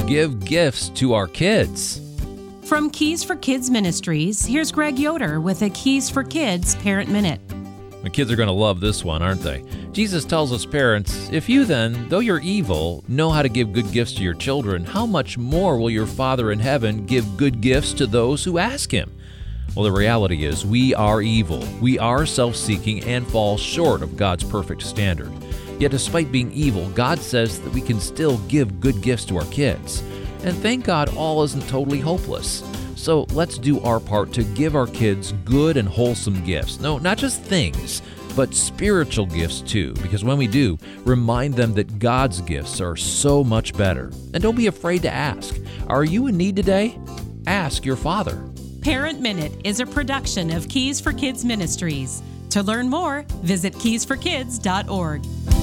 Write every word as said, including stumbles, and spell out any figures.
give gifts to our kids? From Keys for Kids Ministries, here's Greg Yoder with a Keys for Kids Parent Minute. The kids are going to love this one, aren't they? Jesus tells us parents, if you then, though you're evil, know how to give good gifts to your children, how much more will your Father in heaven give good gifts to those who ask Him? Well, the reality is we are evil. We are self-seeking and fall short of God's perfect standard. Yet despite being evil, God says that we can still give good gifts to our kids. And thank God all isn't totally hopeless. So let's do our part to give our kids good and wholesome gifts. No, not just things, but spiritual gifts too. Because when we do, remind them that God's gifts are so much better. And don't be afraid to ask. Are you in need today? Ask your Father. Parent Minute is a production of Keys for Kids Ministries. To learn more, visit keys for kids dot org.